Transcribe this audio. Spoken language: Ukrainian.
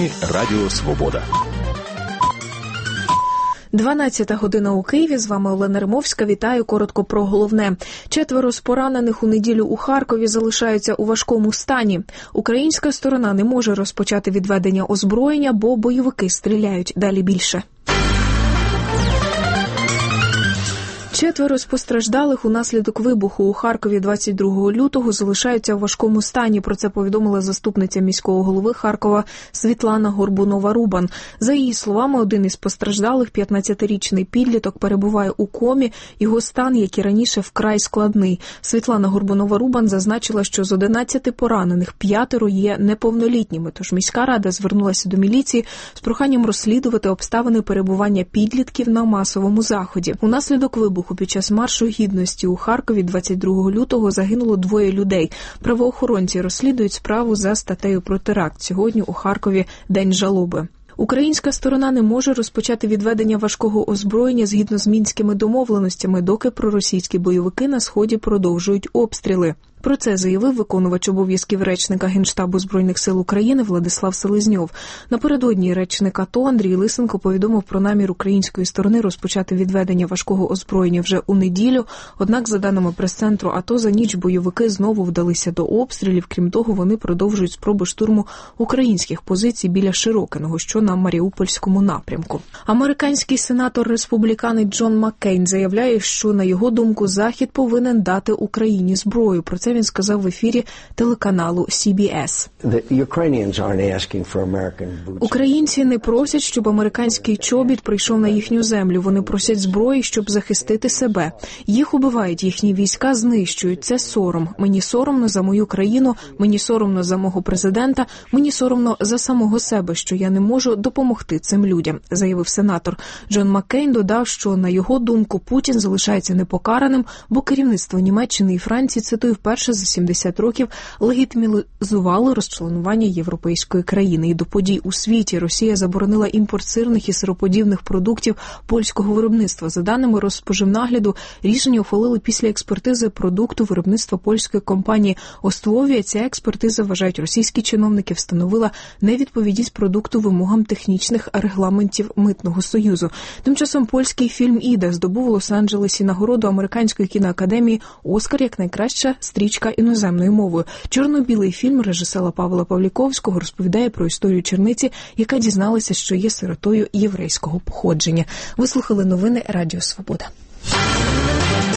Новини Радіо Свобода. 12 година у Києві. З вами Олена Римовська. Вітаю. Коротко про головне. 4 з поранених у неділю у Харкові залишаються у важкому стані. Українська сторона не може розпочати відведення озброєння, бо бойовики стріляють. Далі більше. 4 з постраждалих унаслідок вибуху у Харкові 22 лютого залишаються у важкому стані. Про це повідомила заступниця міського голови Харкова Світлана Горбунова-Рубан. За її словами, один із постраждалих, 15-річний підліток, перебуває у комі. Його стан, як і раніше, вкрай складний. Світлана Горбунова-Рубан зазначила, що з 11 поранених 5 є неповнолітніми. Тож міська рада звернулася до міліції з проханням розслідувати обставини перебування підлітків на масовому заході. Унаслідок вибуху під час маршу гідності у Харкові 22 лютого загинуло 2 людей. Правоохоронці розслідують справу за статтею про теракт. Сьогодні у Харкові день жалоби. Українська сторона не може розпочати відведення важкого озброєння згідно з мінськими домовленостями, доки проросійські бойовики на Сході продовжують обстріли. Про це заявив виконувач обов'язків речника Генштабу Збройних сил України Владислав Селезньов. Напередодні речник АТО Андрій Лисенко повідомив про намір української сторони розпочати відведення важкого озброєння вже у неділю. Однак, за даними прес-центру АТО, за ніч бойовики знову вдалися до обстрілів. Крім того, вони продовжують спроби штурму українських позицій біля Широкиного, що на Маріупольському напрямку. Американський сенатор-республіканець Джон Маккейн заявляє, що, на його думку, Захід повинен дати Україні зброю. Про це він сказав в ефірі телеканалу CBS. Українці не просять, щоб американський чобіт прийшов на їхню землю. Вони просять зброї, щоб захистити себе. Їх убивають, їхні війська знищують. Це сором. Мені соромно за мою країну, мені соромно за мого президента, мені соромно за самого себе, що я не можу допомогти цим людям, заявив сенатор. Джон Маккейн додав, що, на його думку, Путін залишається непокараним, бо керівництво Німеччини і Франції, цитую, вперше за 70 років легітимізували розчленування європейської країни. І до подій у світі Росія заборонила імпорт сирних і сироподібних продуктів польського виробництва. За даними Розпоживнагляду, рішення ухвалили після експертизи продукту виробництва польської компанії «Оствовія». Ця експертиза, вважають російські чиновники, встановила невідповідність продукту вимогам технічних регламентів Митного союзу. Тим часом польський фільм «Іда» здобув у Лос-Анджелесі нагороду Американської кіноакадемії «Оскар» як найкраща стрічка іноземною мовою. Чорно-білий фільм режисера Павла Павліковського розповідає про історію черниці, яка дізналася, що є сиротою єврейського походження. Ви слухали новини Радіо Свобода.